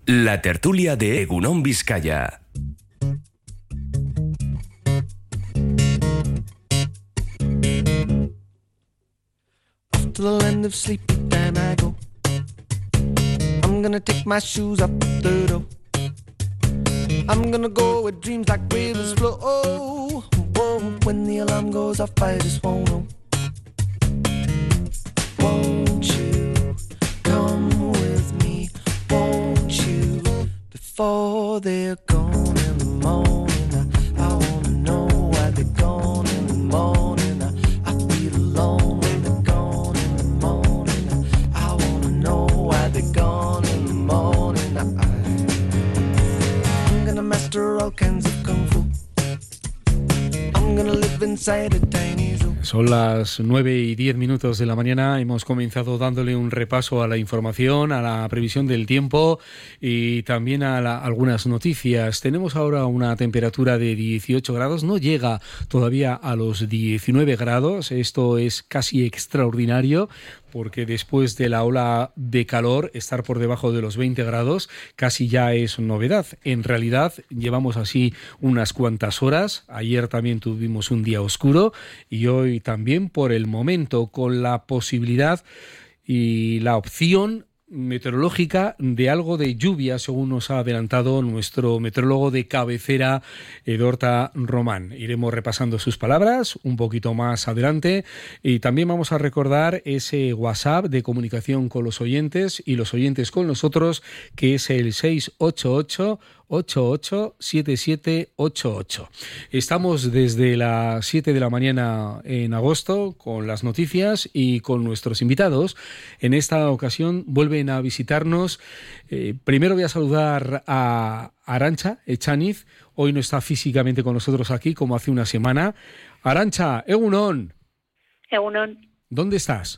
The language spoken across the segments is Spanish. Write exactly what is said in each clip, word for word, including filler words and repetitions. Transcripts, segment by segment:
La tertulia de Egunon Vizcaya. Off to the land of sleepy time I go. I'm gonna take my shoes up the door. I'm gonna go where dreams like rivers flow. Oh, whoa, when the alarm goes off I just won't know. Won't you come with me? Won't you? Before they're gone in the morning, I, I wanna know why they're gone in the morning. I, I feel alone when they're gone in the morning. I wanna know why they're gone in the morning. I, I'm gonna master all kinds of kung fu. I'm gonna live inside a tiny zoo. Son las nueve y diez minutos de la mañana. Hemos comenzado dándole un repaso a la información, a la previsión del tiempo y también a la, algunas noticias. Tenemos ahora una temperatura de dieciocho grados, no llega todavía a los diecinueve grados. Esto es casi extraordinario, porque después de la ola de calor, estar por debajo de los veinte grados casi ya es novedad. En realidad, llevamos así unas cuantas horas. Ayer también tuvimos un día oscuro y hoy también, por el momento, con la posibilidad y la opción meteorológica de algo de lluvia, según nos ha adelantado nuestro meteorólogo de cabecera, Edorta Román. Iremos repasando sus palabras un poquito más adelante y también vamos a recordar ese WhatsApp de comunicación con los oyentes y los oyentes con nosotros, que es el seis ocho ocho, ocho ocho siete siete ocho ocho. Estamos desde las siete de la mañana en agosto con las noticias y con nuestros invitados. En esta ocasión vuelven a visitarnos. Eh, primero voy a saludar a Arantxa Echaniz. Hoy no está físicamente con nosotros aquí como hace una semana. Arantxa, Egunon. Egunon. ¿Dónde estás?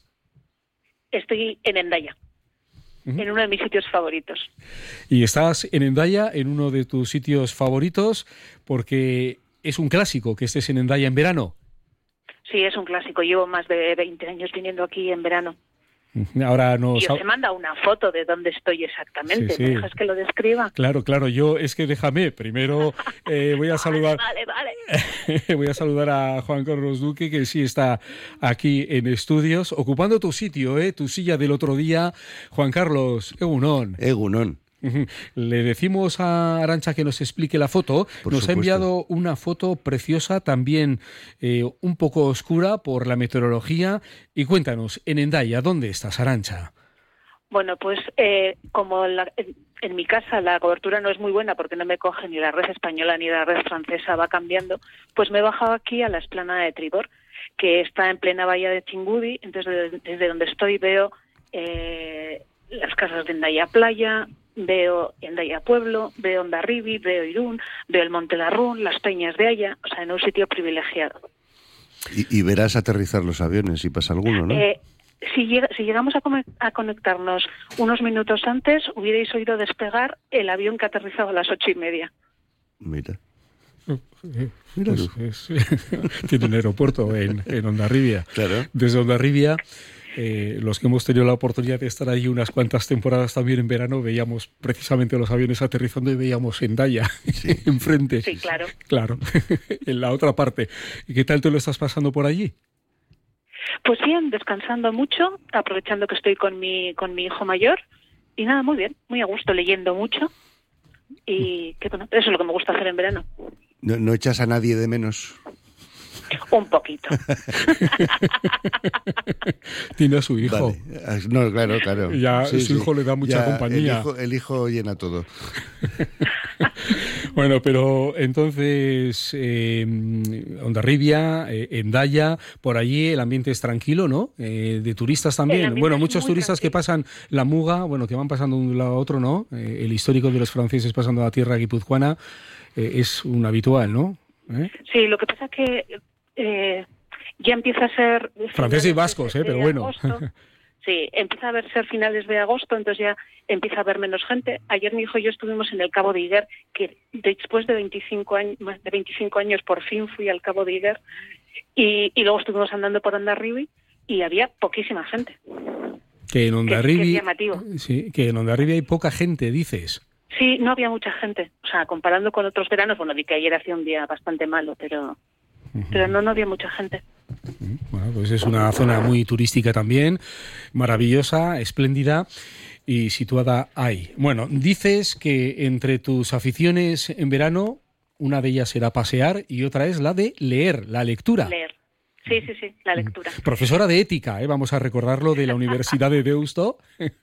Estoy en Hendaya. Uh-huh. En uno de mis sitios favoritos. Y estás en Hendaya, en uno de tus sitios favoritos, porque es un clásico que estés en Hendaya en verano. Sí, es un clásico. Llevo más de veinte años viniendo aquí en verano. Ahora nos... Y os he mandado una foto de dónde estoy exactamente. Sí, sí. ¿Me dejas que lo describa? Claro, claro. Yo, es que déjame, primero eh, voy a saludar... Vale, vale. Voy a saludar a Juan Carlos Duque, que sí está aquí en estudios, ocupando tu sitio, ¿eh? Tu silla del otro día. Juan Carlos, Egunon. Egunon. Le decimos a Arantxa que nos explique la foto. Por nos supuesto. Ha enviado una foto preciosa, también eh, un poco oscura por la meteorología. Y cuéntanos, en Hendaya, ¿dónde estás, Arantxa? Bueno, pues eh, como la, en, en mi casa la cobertura no es muy buena porque no me coge ni la red española ni la red francesa, va cambiando, pues me he bajado aquí a la explanada de Tribor, que está en plena bahía de Chingudi. Entonces, desde, desde donde estoy veo eh, las casas de Hendaya Playa, veo Hendaya Pueblo, veo Hondarribia, veo Irún, veo el Monte Larrún, las Peñas de Haya, o sea, en un sitio privilegiado. Y, y verás aterrizar los aviones si pasa alguno, ¿no? Eh, si, llega, si llegamos a, come, a conectarnos unos minutos antes, hubierais oído despegar el avión que aterrizaba a las ocho y media. Mira. Mira, es, es, tiene un aeropuerto en, en Hondarribia. Claro. Desde Hondarribia, eh, los que hemos tenido la oportunidad de estar allí unas cuantas temporadas también en verano, veíamos precisamente los aviones aterrizando y veíamos Hendaya sí. enfrente. Sí, claro. Claro, en la otra parte. ¿Y qué tal te lo estás pasando por allí? Pues bien, descansando mucho, aprovechando que estoy con mi con mi hijo mayor y nada, muy bien, muy a gusto, leyendo mucho y que bueno, eso es lo que me gusta hacer en verano. ¿No, no echas a nadie de menos? Un poquito. Tiene a su hijo. Vale. No, claro, claro. Ya sí, su sí. hijo le da mucha ya compañía. El hijo, el hijo llena todo. Bueno, pero entonces, eh, Hondarribia, eh, Hendaya, por allí el ambiente es tranquilo, ¿no? Eh, de turistas también. Bueno, muchos turistas tranquilo. Que pasan la Muga, bueno, que van pasando de un lado a otro, ¿no? Eh, el histórico de los franceses pasando a la tierra guipuzcoana eh, es un habitual, ¿no? ¿Eh? Sí, lo que pasa es que eh, ya empieza a ser... Franceses y vascos, ¿eh? Pero bueno. Agosto. Sí, empieza a ver ser finales de agosto, entonces ya empieza a haber menos gente. Ayer mi hijo y yo estuvimos en el Cabo de Higuer, que después de veinticinco años, más de veinticinco años por fin fui al Cabo de Higuer, y, y luego estuvimos andando por Hondarribia y había poquísima gente. Que en Hondarribia, que, que es llamativo. Sí, que en Hondarribia hay poca gente, dices. Sí, no había mucha gente. O sea, comparando con otros veranos, bueno, vi que ayer hacía un día bastante malo, pero, uh-huh. pero no, no había mucha gente. Bueno, pues es una zona muy turística también, maravillosa, espléndida y situada ahí. Bueno, dices que entre tus aficiones en verano, una de ellas era pasear y otra es la de leer, la lectura. Leer. Sí, sí, sí, la lectura. Profesora de ética, ¿eh? Vamos a recordarlo, de la Universidad de Deusto.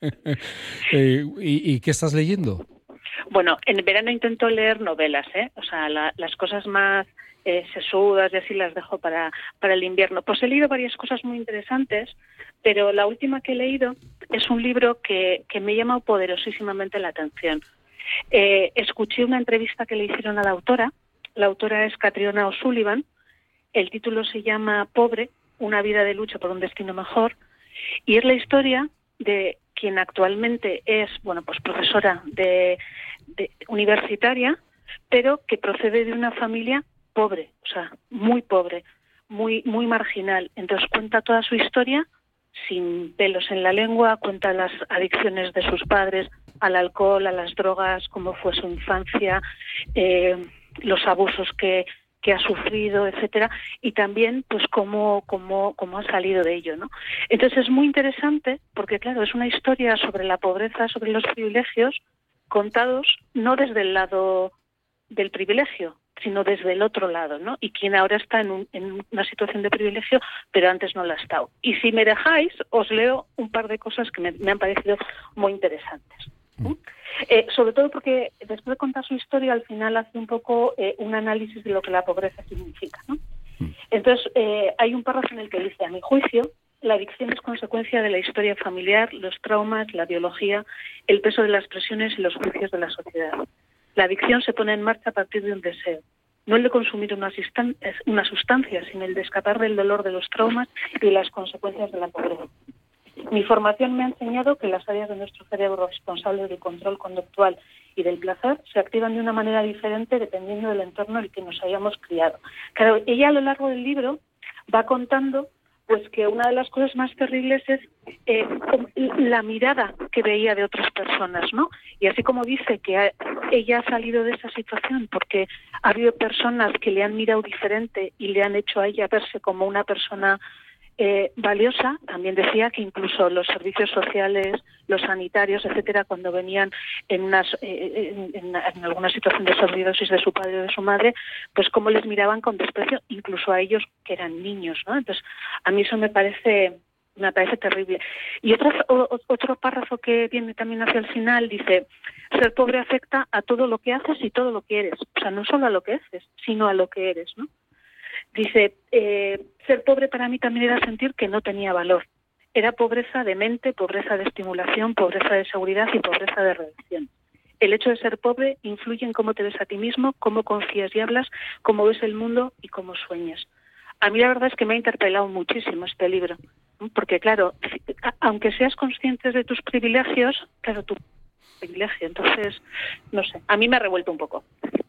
eh, ¿y, ¿Y qué estás leyendo? Bueno, en verano intento leer novelas, ¿eh? O sea, la, las cosas más eh, sesudas y así las dejo para, para el invierno. Pues he leído varias cosas muy interesantes, pero la última que he leído es un libro que, que me llama poderosísimamente la atención. Eh, escuché una entrevista que le hicieron a la autora. La autora es Catriona O'Sullivan. El título se llama Pobre, una vida de lucha por un destino mejor, y es la historia de quien actualmente es, bueno, pues profesora de, de universitaria, pero que procede de una familia pobre, o sea, muy pobre, muy muy marginal. Entonces cuenta toda su historia sin pelos en la lengua, cuenta las adicciones de sus padres al alcohol, a las drogas, cómo fue su infancia, eh, los abusos que que ha sufrido, etcétera, y también pues cómo cómo cómo ha salido de ello, ¿no? Entonces es muy interesante porque claro, es una historia sobre la pobreza, sobre los privilegios contados no desde el lado del privilegio, sino desde el otro lado, ¿no? Y quien ahora está en, un, en una situación de privilegio, pero antes no lo ha estado. Y si me dejáis, os leo un par de cosas que me, me han parecido muy interesantes. ¿Sí? Eh, sobre todo porque después de contar su historia, al final hace un poco eh, un análisis de lo que la pobreza significa, ¿no? Entonces, eh, hay un párrafo en el que dice, a mi juicio, la adicción es consecuencia de la historia familiar, los traumas, la biología, el peso de las presiones y los juicios de la sociedad. La adicción se pone en marcha a partir de un deseo, no el de consumir una, sistan- una sustancia, sino el de escapar del dolor de los traumas y de las consecuencias de la pobreza. Mi formación me ha enseñado que las áreas de nuestro cerebro responsables del control conductual y del placer se activan de una manera diferente dependiendo del entorno en el que nos hayamos criado. Claro, ella a lo largo del libro va contando pues que una de las cosas más terribles es eh, la mirada que veía de otras personas, ¿no? Y así como dice que ha, ella ha salido de esa situación porque ha habido personas que le han mirado diferente y le han hecho a ella verse como una persona Eh, valiosa, también decía que incluso los servicios sociales, los sanitarios, etcétera, cuando venían en, unas, eh, en, en, en alguna situación de sobredosis de su padre o de su madre, pues cómo les miraban con desprecio, incluso a ellos que eran niños, ¿no? Entonces, a mí eso me parece me parece terrible. Y otro, otro párrafo que viene también hacia el final dice, ser pobre afecta a todo lo que haces y todo lo que eres. O sea, no solo a lo que haces, sino a lo que eres, ¿no? Dice, eh, ser pobre para mí también era sentir que no tenía valor. Era pobreza de mente, pobreza de estimulación, pobreza de seguridad y pobreza de reacción. El hecho de ser pobre influye en cómo te ves a ti mismo, cómo confías y hablas, cómo ves el mundo y cómo sueñas. A mí la verdad es que me ha interpelado muchísimo este libro, porque claro, aunque seas consciente de tus privilegios, claro, tu privilegio, entonces, no sé, a mí me ha revuelto un poco.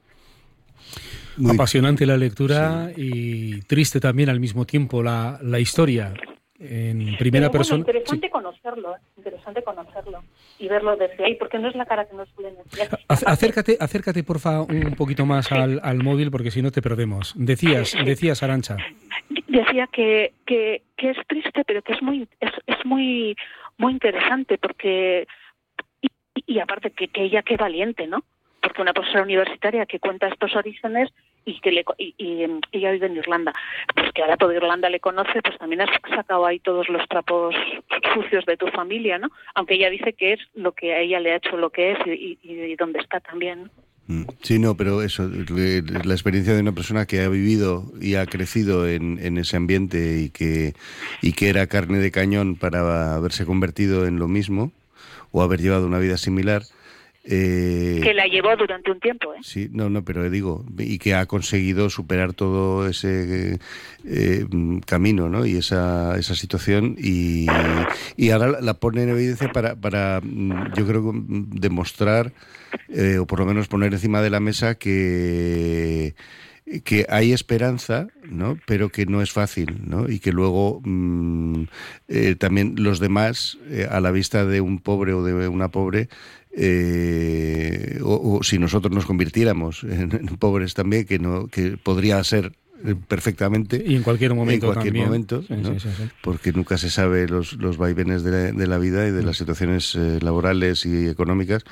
Muy apasionante la lectura, sí. Y triste también al mismo tiempo la, la historia en primera Pero, bueno, persona. Interesante sí. conocerlo, ¿eh? interesante conocerlo y verlo desde ahí, porque no es la cara que nos suelen decir. Acércate, acércate porfa un poquito más sí. al, al móvil, porque si no te perdemos. Decías, sí. decías Arantxa. Decía que, que, que es triste, pero que es muy es, es muy muy interesante, porque y, y aparte que, que ella qué valiente, ¿no? Porque una profesora universitaria que cuenta estos orígenes y que le, y, y, y ella vive en Irlanda, pues que ahora toda Irlanda le conoce, pues también has sacado ahí todos los trapos sucios de tu familia, ¿no? Aunque ella dice que es lo que a ella le ha hecho lo que es y, y, y dónde está también, ¿no? Sí, no, pero eso, la experiencia de una persona que ha vivido y ha crecido en, en ese ambiente y que, y que era carne de cañón para haberse convertido en lo mismo o haber llevado una vida similar. Eh, que la llevó durante un tiempo, ¿eh? Sí, no, no, pero digo, y que ha conseguido superar todo ese eh, camino, ¿no? Y esa esa situación y, y ahora la pone en evidencia para, para yo creo, demostrar eh, o por lo menos poner encima de la mesa que que hay esperanza, ¿no? Pero que no es fácil, ¿no? Y que luego mmm, eh, también los demás, eh, a la vista de un pobre o de una pobre, Eh, o, o, o si nosotros nos convirtiéramos en, en pobres también, que no que podría ser perfectamente y en cualquier momento en cualquier también. momento, sí, ¿no? sí, sí, sí. Porque nunca se sabe los, los vaivenes de la, de la vida y de las situaciones eh, laborales y económicas.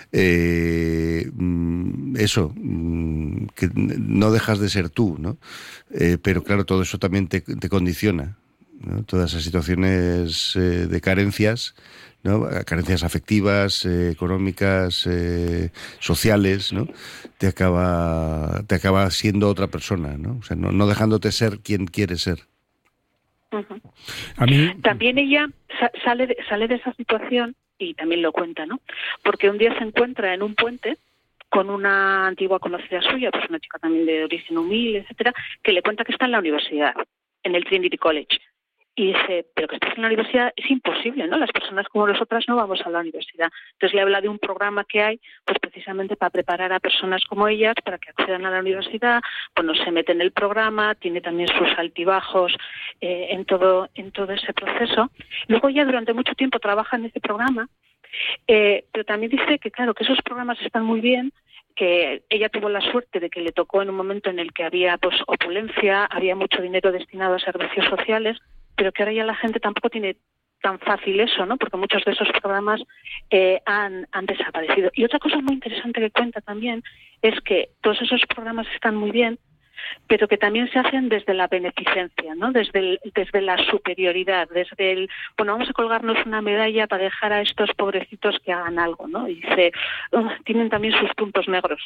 Eh, eso, que no dejas de ser tú, ¿no? Eh, pero claro, todo eso también te, te condiciona, ¿no? Todas esas situaciones eh, de carencias, ¿no? Carencias afectivas, eh, económicas, eh, sociales, ¿no? Te acaba, te acaba siendo otra persona, ¿no? O sea, no, no dejándote ser quien quieres ser. Uh-huh. A mí... También ella sa- sale de, sale de esa situación, y también lo cuenta, ¿no? Porque un día se encuentra en un puente con una antigua conocida suya, pues una chica también de origen humilde, etcétera, que le cuenta que está en la universidad, en el Trinity College. Y dice, pero que estás en la universidad es imposible, ¿no? Las personas como nosotras no vamos a la universidad. Entonces le habla de un programa que hay, pues precisamente para preparar a personas como ellas para que accedan a la universidad. Bueno, se mete en el programa, tiene también sus altibajos eh, en todo en todo ese proceso. Luego ya durante mucho tiempo trabaja en ese programa, eh, pero también dice que claro, que esos programas están muy bien, que ella tuvo la suerte de que le tocó en un momento en el que había pues opulencia, había mucho dinero destinado a servicios sociales, pero que ahora ya la gente tampoco tiene tan fácil eso, ¿no? Porque muchos de esos programas eh, han, han desaparecido. Y otra cosa muy interesante que cuenta también es que todos esos programas están muy bien, pero que también se hacen desde la beneficencia, ¿no? Desde el, desde la superioridad, desde el, bueno, vamos a colgarnos una medalla para dejar a estos pobrecitos que hagan algo, ¿no? Y dice, oh, tienen también sus puntos negros.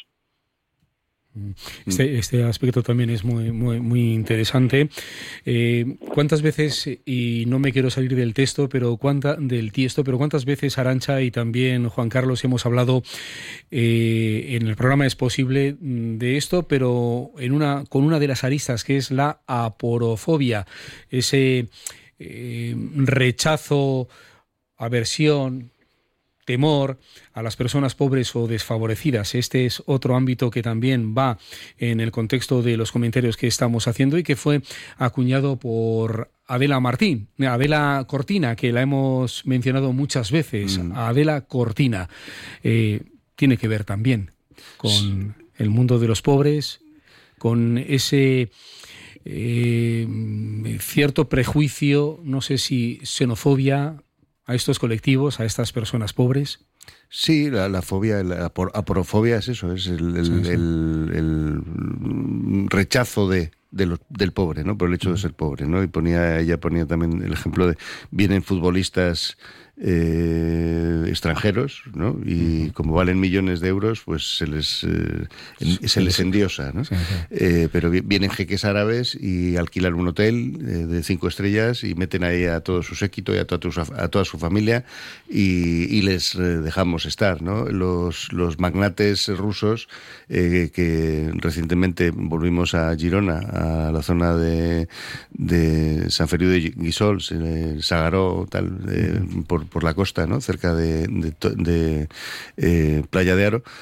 Este, este aspecto también es muy muy muy interesante. Eh, ¿Cuántas veces, y no me quiero salir del texto, pero cuánta, del tiesto, pero cuántas veces Arantxa y también Juan Carlos hemos hablado eh, en el programa Es Posible de esto, pero en una con una de las aristas que es la aporofobia, ese eh, rechazo, aversión, temor a las personas pobres o desfavorecidas. Este es otro ámbito que también va en el contexto de los comentarios que estamos haciendo y que fue acuñado por Adela Martín, Adela Cortina, que la hemos mencionado muchas veces. Mm. Adela Cortina eh, tiene que ver también con sí. el mundo de los pobres, con ese eh, cierto prejuicio, no sé si xenofobia, a estos colectivos, a estas personas pobres. Sí, la, la fobia, la aporofobia es eso, es el, el, sí, sí. el, el rechazo de, de lo, del pobre, ¿no? Por el hecho de ser pobre, ¿no? Y ponía, ella ponía también el ejemplo de vienen futbolistas eh, extranjeros, ¿no? Y uh-huh. como valen millones de euros, pues se les eh, en, se les endiosa, ¿no? Sí, sí. Eh, pero vienen jeques árabes y alquilan un hotel eh, de cinco estrellas y meten ahí a todo su séquito y a toda, tu, a toda su familia y, y les eh, dejamos estar, ¿no? Los, los magnates rusos eh, que recientemente volvimos a Girona, a la zona de, de Sant Feliu de Guíxols, el Sagaró, tal, eh, por por la costa, ¿no? Cerca de, de, de eh, Playa de Aro.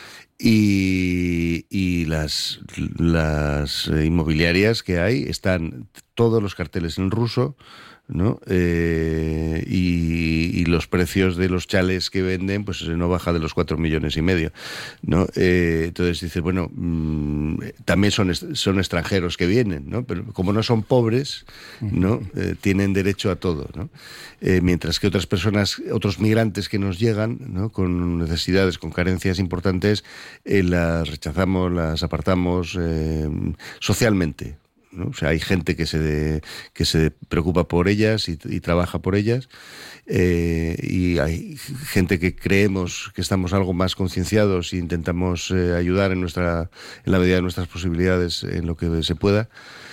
Y, y las, las inmobiliarias que hay están todos los carteles en ruso, ¿no? Eh, y, y los precios de los chales que venden pues no baja de los cuatro millones y medio, ¿no? Eh, entonces dices, bueno, mmm, también son, son extranjeros que vienen, ¿no? Pero como no son pobres, ¿no? Eh, tienen derecho a todo, ¿no? Eh, mientras que otras personas, otros migrantes que nos llegan, ¿no? Con necesidades, con carencias importantes, eh, las rechazamos, las apartamos eh, socialmente, ¿no? O sea, hay gente que se de, que se preocupa por ellas y, y trabaja por ellas, eh, y hay gente que creemos que estamos algo más concienciados e intentamos eh, ayudar en nuestra en la medida de nuestras posibilidades en lo que se pueda.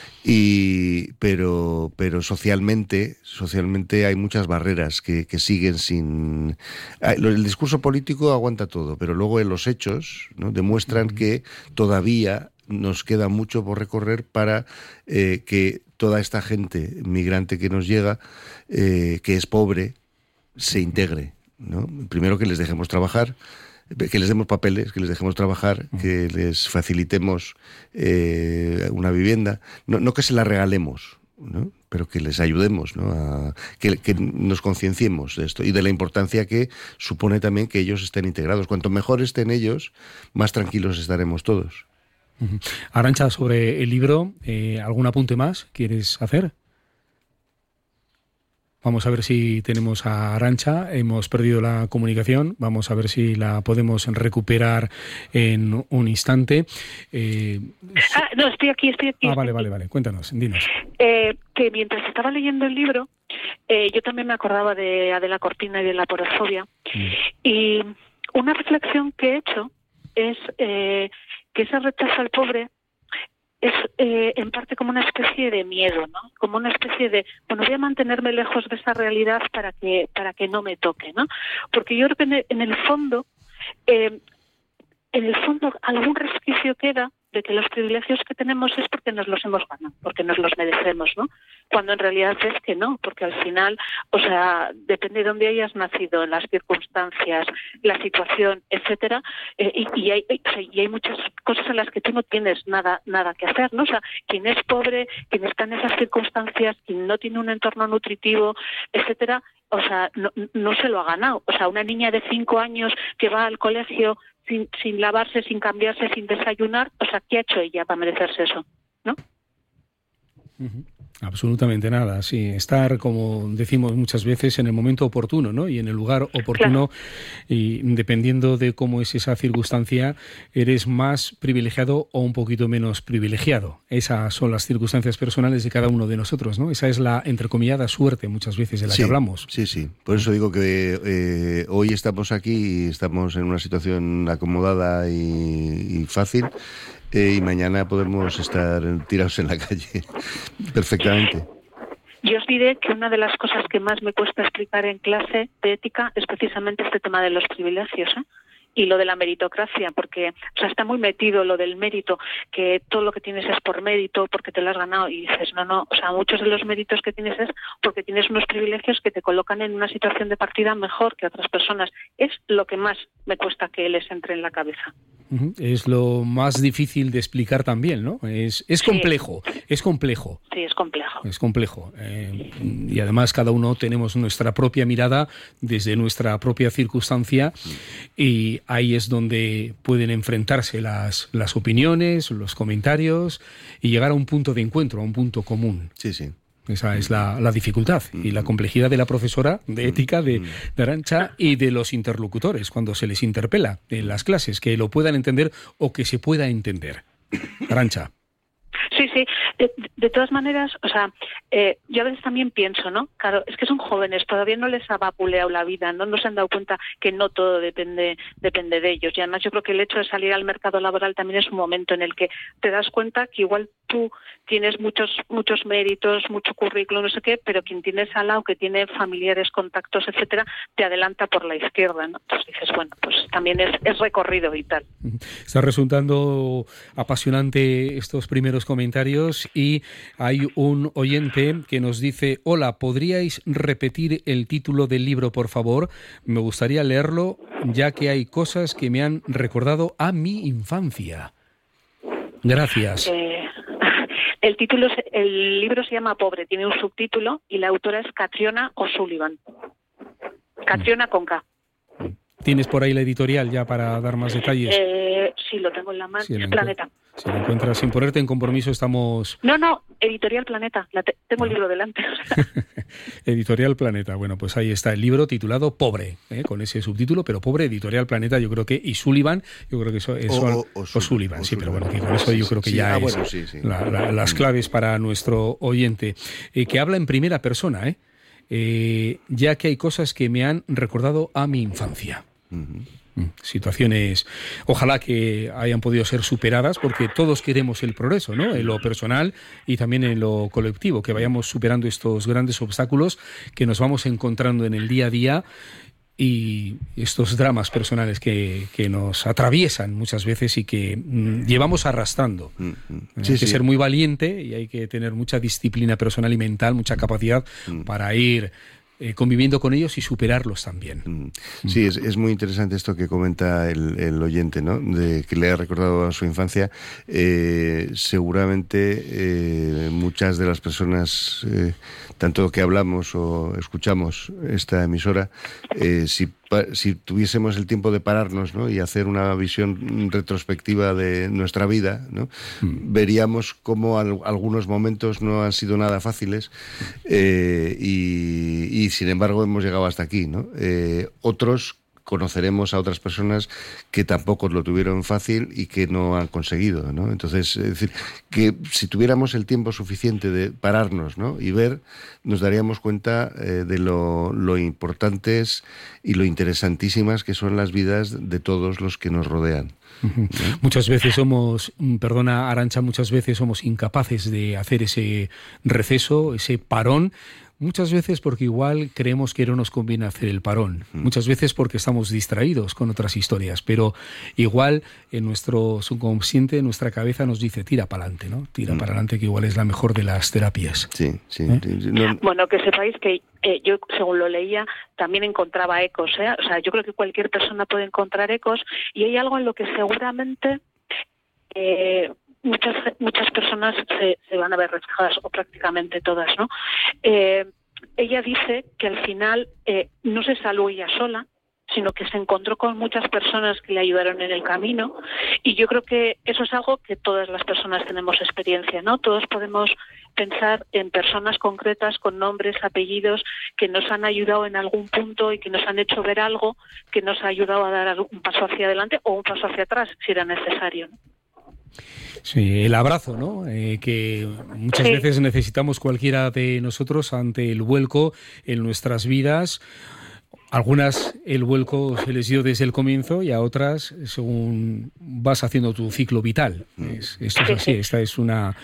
Y pero pero socialmente socialmente hay muchas barreras que, que siguen sin el discurso político aguanta todo, pero luego en los hechos, ¿no? Demuestran que todavía nos queda mucho por recorrer para eh, que toda esta gente migrante que nos llega, eh, que es pobre, se integre, ¿no? Primero que les dejemos trabajar, que les demos papeles, que les dejemos trabajar, que les facilitemos eh, una vivienda, no, no que se la regalemos, ¿no? Pero que les ayudemos, ¿no? A, que, que nos concienciemos de esto y de la importancia que supone también que ellos estén integrados. Cuanto mejor estén ellos, más tranquilos estaremos todos. Uh-huh. Arantxa, sobre el libro, eh, ¿algún apunte más quieres hacer? Vamos a ver si tenemos a Arantxa. Hemos perdido la comunicación. Vamos a ver si la podemos recuperar en un instante. Eh, ah, no, estoy aquí, estoy aquí. Ah, vale, vale, vale. Cuéntanos, dinos. Eh, que mientras estaba leyendo el libro, eh, yo también me acordaba de Adela Cortina y de la porofobia. Mm. Y una reflexión que he hecho es eh, que ese rechazo al pobre es eh, en parte como una especie de miedo, ¿no? Como una especie de, bueno, voy a mantenerme lejos de esa realidad para que para que no me toque, ¿no? Porque yo creo que en el, en el fondo, eh, en el fondo algún resquicio queda de que los privilegios que tenemos es porque nos los hemos ganado, porque nos los merecemos, ¿no? Cuando en realidad es que no, porque al final, o sea, depende de dónde hayas nacido, en las circunstancias, la situación, etcétera, eh, y, y, hay, o sea, y hay muchas cosas en las que tú no tienes nada nada que hacer, ¿no? O sea, quien es pobre, quien está en esas circunstancias, quien no tiene un entorno nutritivo, etcétera, o sea, no, no se lo ha ganado. O sea, una niña de cinco años que va al colegio sin, sin lavarse, sin cambiarse, sin desayunar, o sea, ¿qué ha hecho ella para merecerse eso? ¿No? Uh-huh. Absolutamente nada, sí, estar, como decimos muchas veces, en el momento oportuno, ¿no? Y en el lugar oportuno, claro. Y dependiendo de cómo es esa circunstancia, eres más privilegiado o un poquito menos privilegiado. Esas son las circunstancias personales de cada uno de nosotros, ¿no? Esa es la entrecomillada suerte muchas veces de la sí, que hablamos. Sí, sí, por eso digo que eh, hoy estamos aquí y estamos en una situación acomodada y, y fácil. Eh, y mañana podemos estar tirados en la calle perfectamente. Yo os diré que una de las cosas que más me cuesta explicar en clase de ética es precisamente este tema de los privilegios, ¿eh? Y lo de la meritocracia, porque o sea, está muy metido lo del mérito, que todo lo que tienes es por mérito, porque te lo has ganado, y dices, no, no, o sea, muchos de los méritos que tienes es porque tienes unos privilegios que te colocan en una situación de partida mejor que otras personas. Es lo que más me cuesta que les entre en la cabeza. Es lo más difícil de explicar también, ¿no? Es, es sí. complejo, es complejo. Sí, es complejo. Es complejo. Eh, y además cada uno tenemos nuestra propia mirada desde nuestra propia circunstancia y ahí es donde pueden enfrentarse las, las opiniones, los comentarios y llegar a un punto de encuentro, a un punto común. Sí, sí. Esa es la, la dificultad y la complejidad de la profesora de ética de, de Arantxa y de los interlocutores cuando se les interpela en las clases, que lo puedan entender o que se pueda entender. Arantxa. Sí, sí. De, de todas maneras, o sea, eh, yo a veces también pienso, ¿no? Claro, es que son jóvenes, todavía no les ha vapuleado la vida, no, no se han dado cuenta que no todo depende depende de ellos. Y además yo creo que el hecho de salir al mercado laboral también es un momento en el que te das cuenta que igual tú tienes muchos muchos méritos, mucho currículum, no sé qué, pero quien tienes al lado, que tiene familiares, contactos, etcétera, te adelanta por la izquierda, ¿no? Entonces dices, bueno, pues también es, es recorrido vital. Está resultando apasionante estos primeros comentarios y hay un oyente que nos dice: hola, ¿podríais repetir el título del libro, por favor? Me gustaría leerlo, ya que hay cosas que me han recordado a mi infancia. Gracias. Eh, el título, el libro se llama Pobre, tiene un subtítulo y la autora es Catriona O'Sullivan. Catriona con K. ¿Tienes por ahí la editorial ya para dar más detalles? Eh, sí, lo tengo en la mano. Sí, Planeta. Si lo encuentras sin ponerte en compromiso, estamos... No, no, Editorial Planeta. La te... Tengo el libro delante. Editorial Planeta. Bueno, pues ahí está el libro titulado Pobre, ¿eh? Con ese subtítulo, pero Pobre, Editorial Planeta, yo creo que... Y Sullivan, yo creo que eso es... O, o, o, Sullivan, o sí, pero bueno, que con eso yo creo que sí, ya ah, es bueno, sí, sí. La, la, las claves para nuestro oyente. Eh, que habla en primera persona, ¿eh? Eh, ya que hay cosas que me han recordado a mi infancia. Uh-huh. Situaciones, ojalá que hayan podido ser superadas, porque todos queremos el progreso, ¿no? En lo personal y también en lo colectivo, que vayamos superando estos grandes obstáculos que nos vamos encontrando en el día a día y estos dramas personales que, que nos atraviesan muchas veces y que mm, llevamos arrastrando. Mm, mm. Sí, hay que sí. ser muy valiente y hay que tener mucha disciplina personal y mental, mucha capacidad mm. para ir eh, conviviendo con ellos y superarlos también. Sí, es, es muy interesante esto que comenta el, el oyente, ¿no? De que le ha recordado a su infancia. Eh, seguramente eh, muchas de las personas, eh, tanto que hablamos o escuchamos esta emisora, eh, si si tuviésemos el tiempo de pararnos, ¿no? y hacer una visión retrospectiva de nuestra vida, ¿no? Mm. veríamos cómo al, algunos momentos no han sido nada fáciles eh, y, y sin embargo hemos llegado hasta aquí, ¿no? Eh, otros conoceremos a otras personas que tampoco lo tuvieron fácil y que no han conseguido, ¿no? Entonces, es decir, que si tuviéramos el tiempo suficiente de pararnos, ¿no? y ver, nos daríamos cuenta eh, de lo, lo importantes y lo interesantísimas que son las vidas de todos los que nos rodean. Uh-huh. ¿Sí? Muchas veces somos, perdona Arantxa, muchas veces somos incapaces de hacer ese receso, ese parón. Muchas veces porque igual creemos que no nos conviene hacer el parón. Mm. Muchas veces porque estamos distraídos con otras historias. Pero igual en nuestro subconsciente, en nuestra cabeza nos dice tira para adelante, ¿no? Tira mm. para adelante, que igual es la mejor de las terapias. Sí, sí. ¿Eh? No. Bueno, que sepáis que eh, yo, según lo leía, también encontraba ecos, ¿eh? O sea, yo creo que cualquier persona puede encontrar ecos y hay algo en lo que seguramente... Eh, Muchas muchas personas se, se van a ver reflejadas, o prácticamente todas, ¿no? Eh, ella dice que al final eh, no se salvó ella sola, sino que se encontró con muchas personas que le ayudaron en el camino, y yo creo que eso es algo que todas las personas tenemos experiencia, ¿no? Todos podemos pensar en personas concretas con nombres, apellidos, que nos han ayudado en algún punto y que nos han hecho ver algo que nos ha ayudado a dar un paso hacia adelante o un paso hacia atrás, si era necesario, ¿no? Sí, el abrazo, ¿no? Eh, que muchas sí. veces necesitamos cualquiera de nosotros ante el vuelco en nuestras vidas. Algunas el vuelco se les dio desde el comienzo y a otras según vas haciendo tu ciclo vital. Es, esto es así, esta es una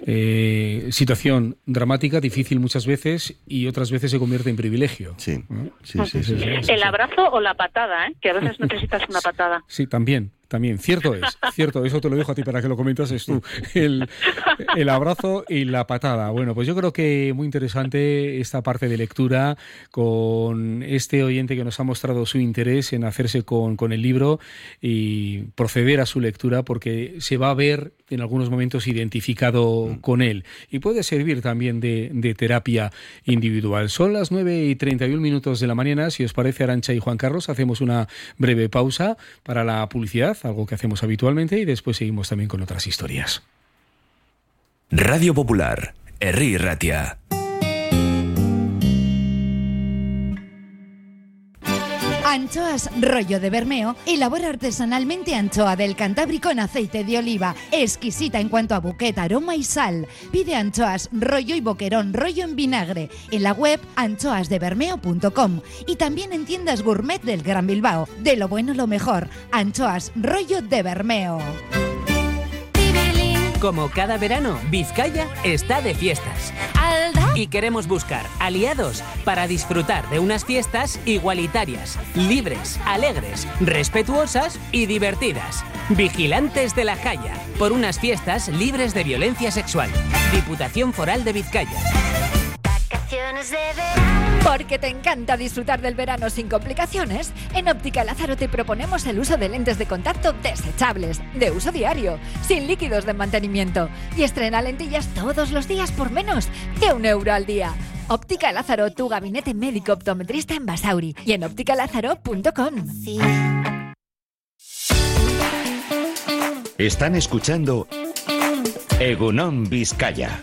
eh, situación dramática, difícil muchas veces y otras veces se convierte en privilegio. Sí, ¿no? sí, sí, sí, sí, sí, sí. El abrazo o la patada, ¿eh? Que a veces necesitas una patada. Sí, también. También, cierto es, cierto, eso te lo dejo a ti para que lo comentases tú, el, el abrazo y la patada. Bueno, pues yo creo que muy interesante esta parte de lectura con este oyente que nos ha mostrado su interés en hacerse con, con el libro y proceder a su lectura porque se va a ver en algunos momentos identificado con él y puede servir también de, de terapia individual. Son las nueve y treinta y un minutos de la mañana, si os parece Arantxa y Juan Carlos, hacemos una breve pausa para la publicidad, algo que hacemos habitualmente, y después seguimos también con otras historias. Radio Popular, Herri Ratia. Anchoas Rollo de Bermeo elabora artesanalmente anchoa del Cantábrico en aceite de oliva, exquisita en cuanto a buquet, aroma y sal. Pide anchoas rollo y boquerón rollo en vinagre en la web anchoas de bermeo punto com y también en tiendas gourmet del Gran Bilbao. De lo bueno lo mejor, Anchoas Rollo de Bermeo. Como cada verano, Vizcaya está de fiestas. Y queremos buscar aliados para disfrutar de unas fiestas igualitarias, libres, alegres, respetuosas y divertidas. Vigilantes de la Jaya, por unas fiestas libres de violencia sexual. Diputación Foral de Vizcaya. Vacaciones de verano. Porque te encanta disfrutar del verano sin complicaciones, en Óptica Lázaro te proponemos el uso de lentes de contacto desechables, de uso diario, sin líquidos de mantenimiento. Y estrena lentillas todos los días por menos de un euro al día. Óptica Lázaro, tu gabinete médico optometrista en Basauri y en óptica lázaro punto com. Sí. Están escuchando Egunon Vizcaya.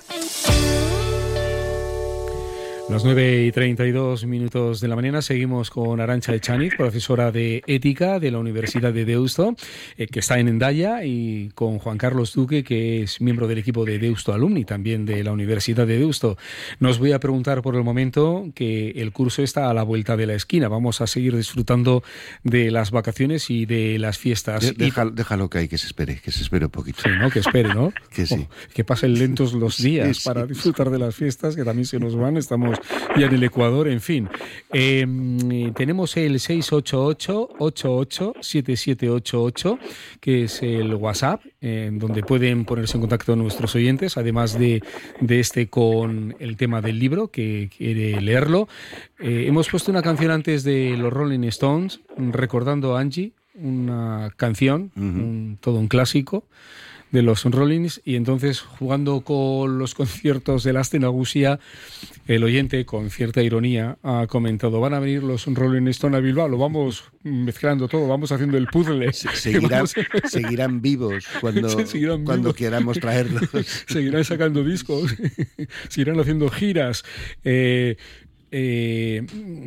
Las nueve y treinta y dos minutos de la mañana seguimos con Arantxa Echaniz, profesora de Ética de la Universidad de Deusto, eh, que está en Hendaya, y con Juan Carlos Duque, que es miembro del equipo de Deusto Alumni, también de la Universidad de Deusto. Nos voy a preguntar por el momento que el curso está a la vuelta de la esquina. Vamos a seguir disfrutando de las vacaciones y de las fiestas. De, deja, déjalo que hay, que se espere, que se espere un poquito. Sí, ¿no? Que espere, ¿no? Que sí. Oh, que pasen lentos los días sí, para sí. disfrutar de las fiestas, que también se nos van. Estamos estamos ya en el Ecuador, en fin. Eh, tenemos el seis ocho ocho, ocho ocho siete siete ocho ocho, que es el WhatsApp, eh, donde pueden ponerse en contacto nuestros oyentes, además de, de este con el tema del libro, que quiere leerlo. Eh, hemos puesto una canción antes de los Rolling Stones, recordando a Angie, una canción, uh-huh. un, todo un clásico de los Rollins, y entonces jugando con los conciertos de Aste Nagusia, el oyente con cierta ironía ha comentado: van a venir los Rolling Stone a Bilbao, lo vamos mezclando todo, vamos haciendo el puzzle. Seguirán, vamos... seguirán vivos cuando, seguirán cuando vivos. Queramos traerlos. Seguirán sacando discos, seguirán haciendo giras. Eh, Eh,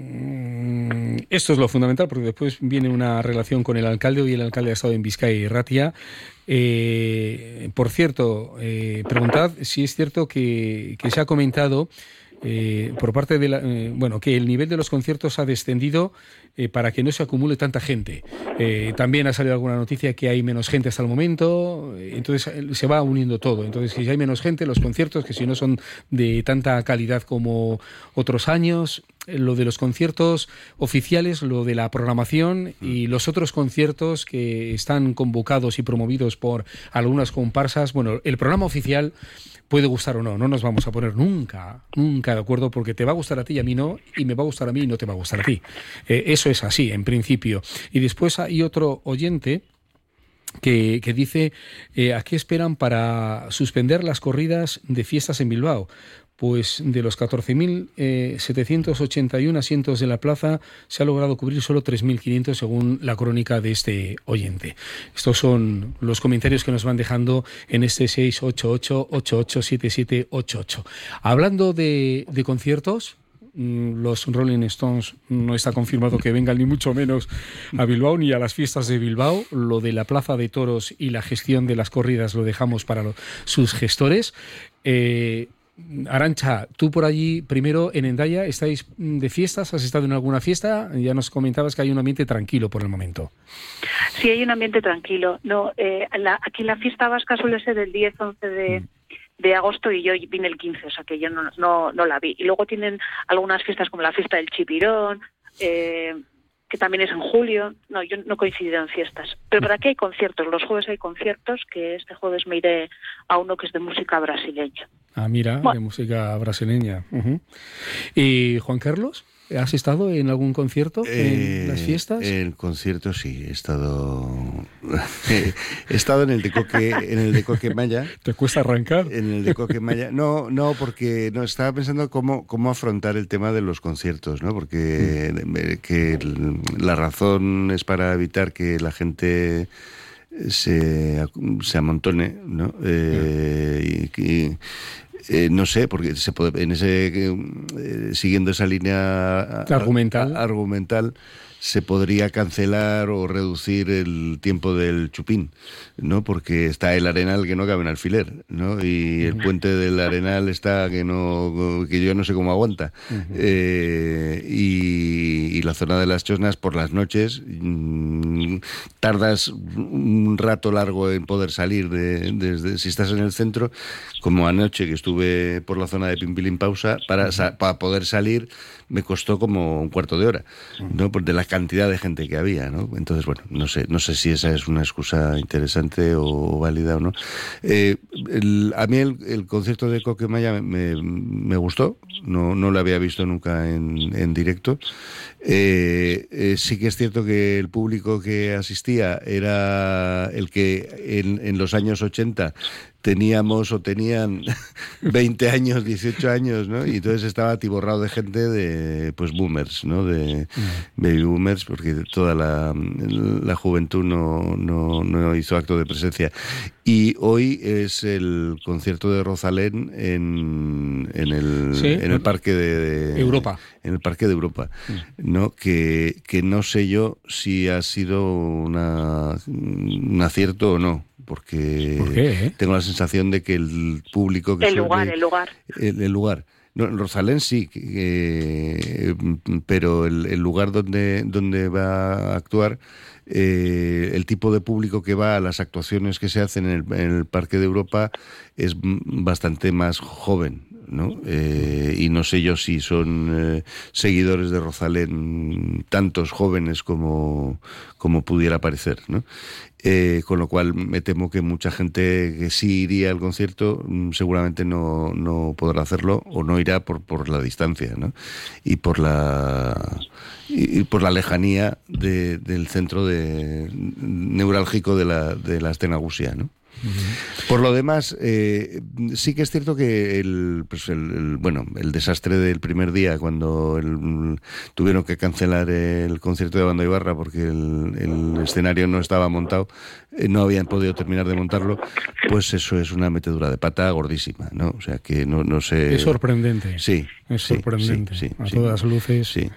esto es lo fundamental, porque después viene una relación con el alcalde. Hoy el alcalde ha estado en Bizkaia y Ratia. Eh, por cierto, eh, preguntad si es cierto que, que se ha comentado eh, por parte de la, eh, bueno, que el nivel de los conciertos ha descendido eh, para que no se acumule tanta gente. Eh, también ha salido alguna noticia que hay menos gente hasta el momento, entonces se va uniendo todo. Entonces, si hay menos gente, los conciertos, que si no son de tanta calidad como otros años, lo de los conciertos oficiales, lo de la programación y los otros conciertos que están convocados y promovidos por algunas comparsas. Bueno, el programa oficial puede gustar o no, no nos vamos a poner nunca, nunca de acuerdo, porque te va a gustar a ti y a mí no, y me va a gustar a mí y no te va a gustar a ti. Eh, eso es así, en principio. Y después hay otro oyente que, que dice, eh, ¿a qué esperan para suspender las corridas de fiestas en Bilbao? Pues de los catorce mil setecientos ochenta y uno asientos de la plaza se ha logrado cubrir solo tres mil quinientos, según la crónica de este oyente. Estos son los comentarios que nos van dejando en este seis ocho ocho, ocho ocho siete siete ocho ocho. Hablando de, de conciertos, los Rolling Stones no está confirmado que vengan ni mucho menos a Bilbao ni a las fiestas de Bilbao. Lo de la plaza de toros y la gestión de las corridas lo dejamos para los, sus gestores. Eh, Arantxa, tú por allí, primero en Hendaya, ¿estáis de fiestas? ¿Has estado en alguna fiesta? Ya nos comentabas que hay un ambiente tranquilo por el momento. Sí, hay un ambiente tranquilo. No, eh, la, aquí la fiesta vasca suele ser el diez, once de, mm. de agosto, y yo vine el quince, o sea que yo no, no, no la vi. Y luego tienen algunas fiestas como la fiesta del Chipirón, eh, que también es en julio. No, yo no coincido en fiestas. Pero por aquí hay conciertos, los jueves hay conciertos, que este jueves me iré a uno que es de música brasileña. Ah, mira, bueno. De música brasileña. Uh-huh. ¿Y Juan Carlos? ¿Has estado en algún concierto eh, en las fiestas? En concierto sí, he estado he estado en el de Coque, en el de Coquemaya. ¿Te cuesta arrancar? En el de Coquemaya. No, no, porque no estaba pensando cómo cómo afrontar el tema de los conciertos, ¿no? Porque mm. que la razón es para evitar que la gente se, se amontone, ¿no? Eh, y, y Eh, no sé, porque se puede, en ese eh, siguiendo esa línea argumental. A, argumental se podría cancelar o reducir el tiempo del Chupín, ¿no? Porque está el Arenal que no cabe en alfiler, ¿no? Y el uh-huh. puente del Arenal está que no, que yo no sé cómo aguanta. Uh-huh. Eh, y, y la zona de las Chosnas por las noches mmm, tardas un rato largo en poder salir de, desde si estás en el centro, como anoche que estuve por la zona de Pimpilín Pausa, para, uh-huh. para poder salir me costó como un cuarto de hora, ¿no? Por de la cantidad de gente que había, ¿no? Entonces, bueno, no sé, no sé si esa es una excusa interesante o válida o no. Eh, el, a mí el, el concierto de Coquemaya me, me gustó, no, no lo había visto nunca en, en directo. Eh, eh, sí que es cierto que el público que asistía era el que en, en los años ochenta teníamos o tenían veinte años, dieciocho años, ¿no? Y entonces estaba atiborrado de gente de, pues, boomers, ¿no? De baby boomers, porque toda la, la juventud no, no, no hizo acto de presencia. Y hoy es el concierto de Rosalén en, en, el, ¿sí? en el Parque de, de Europa. En el Parque de Europa, ¿no? Que, que no sé yo si ha sido una, un acierto o no. Porque ¿por qué, eh? Tengo la sensación de que el público que el suele, lugar el lugar el, el lugar no, Rosalén sí, eh, pero el, el lugar donde donde va a actuar, eh, el tipo de público que va a las actuaciones que se hacen en el, en el Parque de Europa es bastante más joven. ¿no? Eh, y no sé yo si son eh, seguidores de Rosalén tantos jóvenes como, como pudiera parecer, ¿no? Eh, con lo cual me temo que mucha gente que sí iría al concierto seguramente no, no podrá hacerlo o no irá por, por la distancia, ¿no? Y por la y, y por la lejanía de, del centro de, neurálgico de la, de la Astenagusia, ¿no? Uh-huh. Por lo demás, eh, sí que es cierto que el, pues el, el, bueno, el desastre del primer día, cuando el, tuvieron que cancelar el concierto de Banda Ibarra porque el, el escenario no estaba montado, eh, no habían podido terminar de montarlo, pues eso es una metedura de pata gordísima, ¿no? O sea que no, no sé... Es sorprendente. Sí. Es sí, sorprendente. Sí, sí, a sí, todas luces. Sí.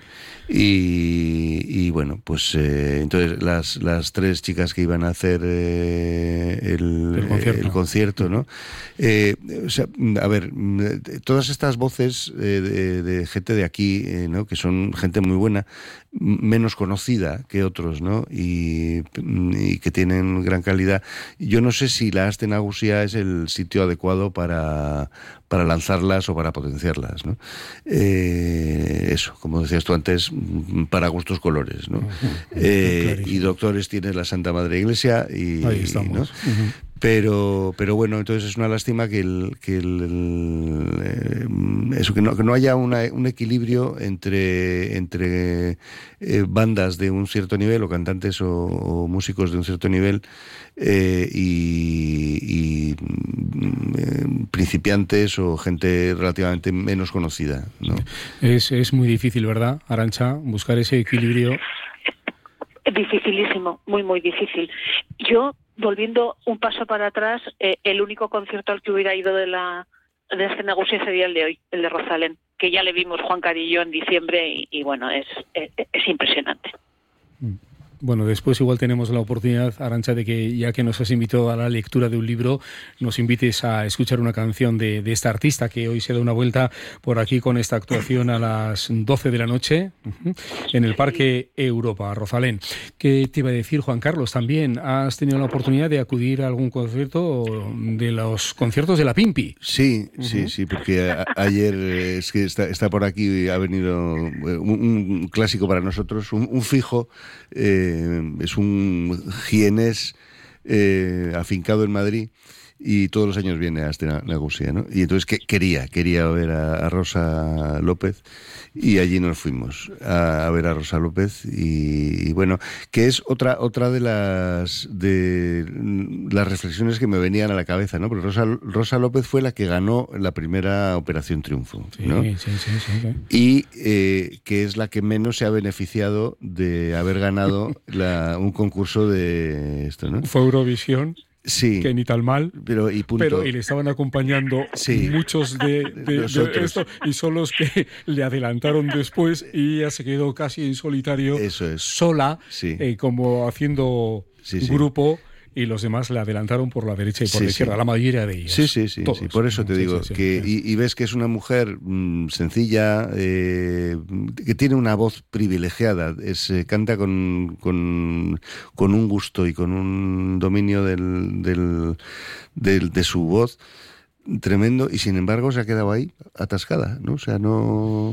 Y, y bueno, pues eh, entonces las, las tres chicas que iban a hacer eh, el, el concierto, el concierto, ¿no? Eh, o sea, a ver, todas estas voces eh, de, de gente de aquí, eh, ¿no? Que son gente muy buena, menos conocida que otros, ¿no? Y, y que tienen gran calidad. Yo no sé si la Astenagusia es el sitio adecuado para, para lanzarlas o para potenciarlas, ¿no? Eh, eso, como decías tú antes, para gustos colores, ¿no? Uh-huh. Eh, y doctores tienes la Santa Madre Iglesia y... Ahí estamos. ¿no? Uh-huh. Pero, pero bueno, entonces es una lástima que el, que el, el eh, eso que no, que no haya una, un equilibrio entre entre eh, bandas de un cierto nivel o cantantes o, o músicos de un cierto nivel eh, y, y eh, principiantes o gente relativamente menos conocida, ¿no? Es, es muy difícil, ¿verdad, Arantxa, buscar ese equilibrio? Dificilísimo, muy, muy difícil. Yo, volviendo un paso para atrás, eh, el único concierto al que hubiera ido de la de Astenagusia sería el de hoy, el de Rosalén, que ya le vimos Juan Carillo en diciembre y, y bueno, es, es, es impresionante. Bueno, después igual tenemos la oportunidad, Arantxa, de que ya que nos has invitado a la lectura de un libro, nos invites a escuchar una canción de, de esta artista que hoy se da una vuelta por aquí con esta actuación a las doce de la noche en el Parque Europa, Rosalén. ¿Qué te iba a decir, Juan Carlos? También has tenido la oportunidad de acudir a algún concierto de los conciertos de la Pimpi. Sí, uh-huh. sí, sí, porque a, ayer es que está, está por aquí, ha venido un, un clásico para nosotros, un, un fijo. Eh, es un jienés eh, afincado en Madrid y todos los años viene a Astenagusia, ¿no? Y entonces que, quería, quería ver a, a Rosa López y allí nos fuimos a, a ver a Rosa López y, y bueno, que es otra otra de las de las reflexiones que me venían a la cabeza, ¿no? Porque Rosa, Rosa López fue la que ganó la primera Operación Triunfo, ¿no? Sí, sí, sí, sí, sí. Y eh, que es la que menos se ha beneficiado de haber ganado la, un concurso de esto, ¿no? Fue Eurovisión. Sí, que ni tal mal, pero y, punto. pero y le estaban acompañando sí. muchos de, de, de esto y son los que le adelantaron después y ella se quedó casi en solitario, Eso es. sola, sí. eh, como haciendo sí, sí. grupo. Y los demás le adelantaron por la derecha y por sí, la izquierda, sí. la mayoría de ellos. Sí, sí, sí. Todos, sí. Por eso te sí, digo, sí, sí, que sí. Y, y ves que es una mujer mmm, sencilla, eh, que tiene una voz privilegiada, es, eh, canta con, con, con un gusto y con un dominio del, del, del, de su voz tremendo, y sin embargo se ha quedado ahí atascada, ¿no? O sea, no...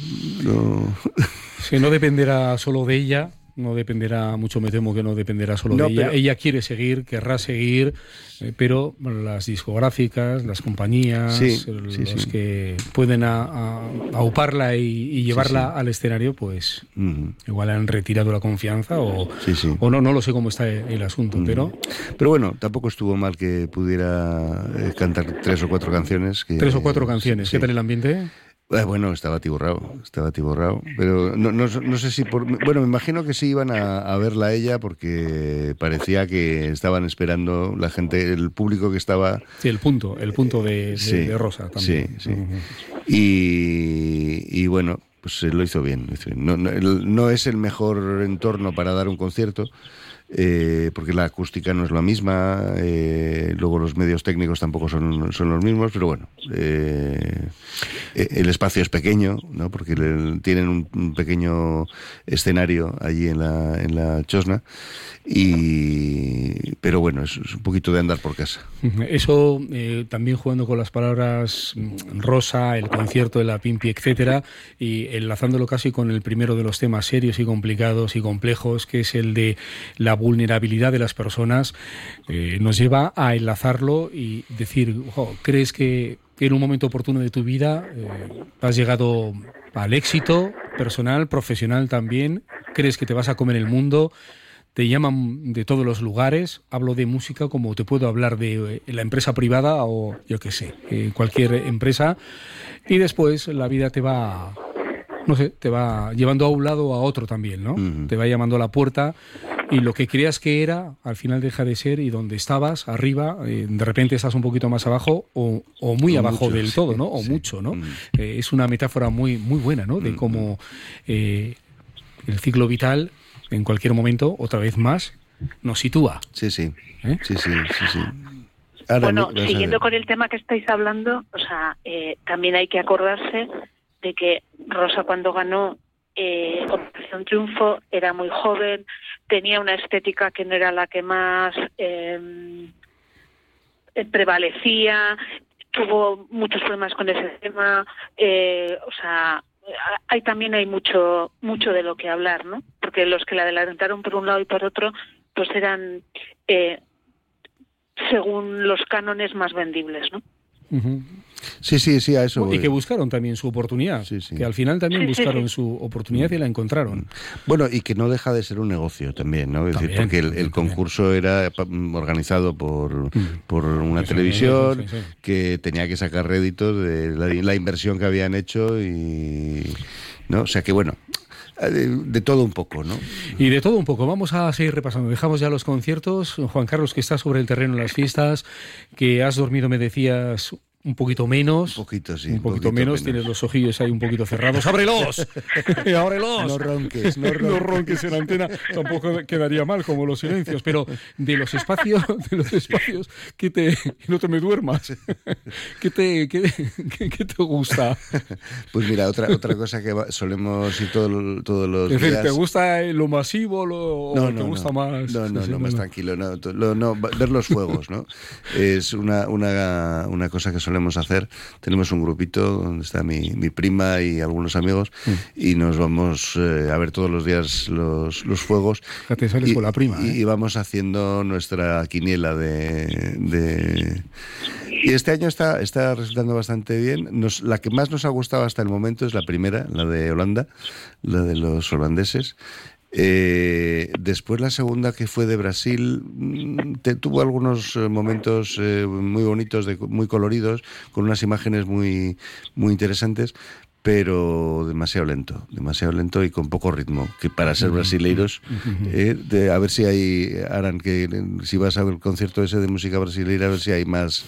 no... Sí, no dependerá solo de ella. No dependerá, mucho me temo que no dependerá solo no, de ella. Pero... Ella quiere seguir, querrá seguir, eh, pero las discográficas, las compañías, sí, los sí, sí. que pueden a, a, auparla y, y llevarla sí, sí. al escenario, pues uh-huh. igual han retirado la confianza o, sí, sí. o no, no lo sé cómo está el asunto, uh-huh. pero... Pero bueno, tampoco estuvo mal que pudiera eh, cantar tres o cuatro canciones. Que, tres o cuatro canciones, sí, ¿qué tal el ambiente? Eh, bueno, estaba atiborrado, estaba atiborrado, pero no, no, no sé si por... Bueno, me imagino que sí iban a, a verla a ella porque parecía que estaban esperando la gente, el público que estaba... Sí, el punto, el punto de, de, sí, de Rosa también. Sí, sí. Uh-huh. Y, y bueno, pues lo hizo bien. Lo hizo bien. No, no, no es el mejor entorno para dar un concierto, eh, porque la acústica no es la misma, eh, luego los medios técnicos tampoco son, son los mismos, pero bueno, eh, el espacio es pequeño, ¿no? Porque le, tienen un, un pequeño escenario allí en la, en la Chosna, y pero bueno, es, es un poquito de andar por casa. Eso, eh, también jugando con las palabras Rosa, el concierto de la Pimpi, etcétera, y enlazándolo casi con el primero de los temas serios y complicados y complejos, que es el de la vulnerabilidad de las personas, eh, nos lleva a enlazarlo y decir, oh, ¿crees que en un momento oportuno de tu vida eh, has llegado al éxito personal, profesional también? ¿Crees que te vas a comer el mundo? Te llaman de todos los lugares. Hablo de música como te puedo hablar de eh, la empresa privada o yo qué sé, eh, cualquier empresa. Y después la vida te va, no sé, te va llevando a un lado o a otro también, ¿no? Uh-huh. Te va llamando a la puerta y lo que creías que era, al final deja de ser, y donde estabas, arriba, eh, de repente estás un poquito más abajo o, o muy o abajo mucho, del sí, todo, ¿no? O sí. mucho, ¿no? Uh-huh. Eh, es una metáfora muy, muy buena, ¿no? De uh-huh. cómo eh, el ciclo vital en cualquier momento, otra vez más, nos sitúa. Sí, sí. ¿Eh? Sí, sí, sí, sí. Ahora, bueno, siguiendo con el tema que estáis hablando, o sea, eh, también hay que acordarse de que Rosa, cuando ganó eh, Operación Triunfo, era muy joven, tenía una estética que no era la que más eh, prevalecía, tuvo muchos problemas con ese tema, eh, o sea, hay también hay mucho mucho de lo que hablar, ¿no? Porque los que la adelantaron por un lado y por otro, pues eran eh, según los cánones más vendibles, ¿no? Uh-huh. Sí, sí, sí, a eso voy. Y que buscaron también su oportunidad, sí, sí. que al final también sí, buscaron sí, sí. su oportunidad y la encontraron. Bueno, y que no deja de ser un negocio también, ¿no? Es también, decir, porque el, el concurso era organizado por, por una sí, televisión sí, sí, sí. que tenía que sacar réditos de la, la inversión que habían hecho y, ¿no? O sea que bueno, De, de todo un poco, ¿no? Y de todo un poco. Vamos a seguir repasando. Dejamos ya los conciertos. Juan Carlos, que está sobre el terreno en las fiestas, que has dormido, me decías, un poquito menos. Un poquito, sí. Un poquito, poquito menos. menos. Tienes los ojillos ahí un poquito cerrados. ¡Ábrelos! ¡Ábrelos! No ronques, no ronques. No ronques en la antena. Tampoco quedaría mal, como los silencios. Pero de los espacios, de los espacios que te... No te me duermas. ¿Qué te, qué, qué, qué te gusta? Pues mira, otra otra cosa que solemos ir todo, todos los es decir, días... ¿te gusta lo masivo lo, no, o no, te gusta no. más? No, no, sí, no, sí, más no. tranquilo. No, lo, no, ver los fuegos, ¿no? Es una, una, una cosa que solemos hacer. Tenemos un grupito donde está mi, mi prima y algunos amigos mm. y nos vamos eh, a ver todos los días los, los fuegos. Fíjate, sales y, con la prima. Y, ¿eh? y vamos haciendo nuestra quiniela de... de... Y este año está, está resultando bastante bien. Nos, la que más nos ha gustado hasta el momento es la primera, la de Holanda, la de los holandeses. Eh, después la segunda, que fue de Brasil, te, tuvo algunos momentos eh, muy bonitos, de, muy coloridos, con unas imágenes muy, muy interesantes, pero demasiado lento, demasiado lento y con poco ritmo, que para ser brasileiros, eh, de, a ver si hay, Aran, que si vas a ver el concierto ese de música brasileira, a ver si hay más